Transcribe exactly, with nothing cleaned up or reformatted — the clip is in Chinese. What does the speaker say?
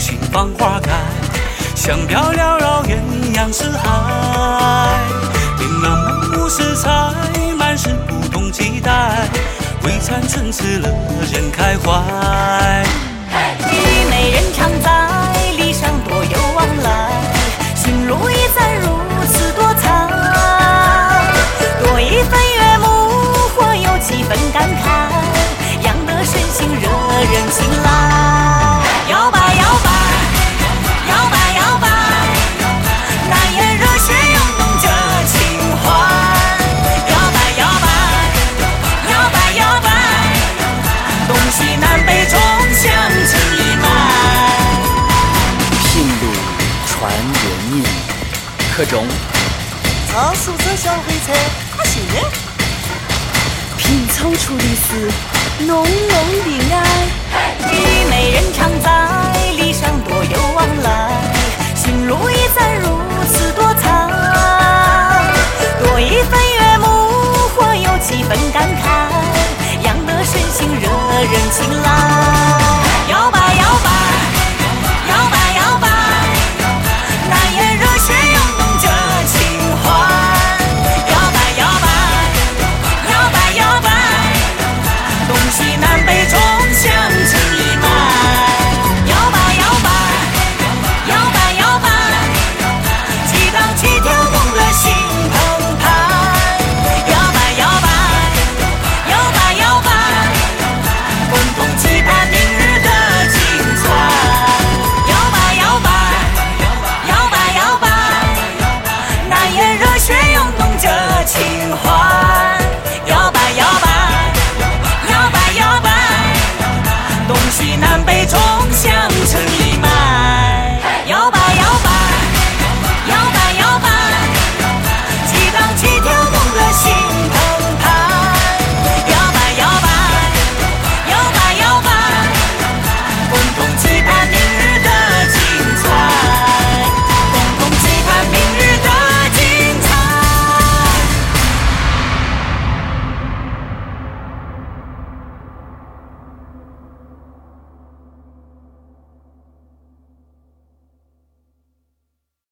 心放花开，香飘缭绕艳阳四海，琳琅满目食材，满是不同期待，未餐春次乐人开怀。 虞美人常在，礼尚多有往来，心路一载如此多彩，多一份悦目，或有几分感慨，养得身心惹人青睐。摇摆摇摆摇摆摇摆，那也热血涌动着情怀。摇摆摇摆摇摆摇摆，东西南北中相情一脉。 品路传人命，柯中。 超速者消费者，他信的。 拼凑出的是浓浓的爱。 虞美人常在，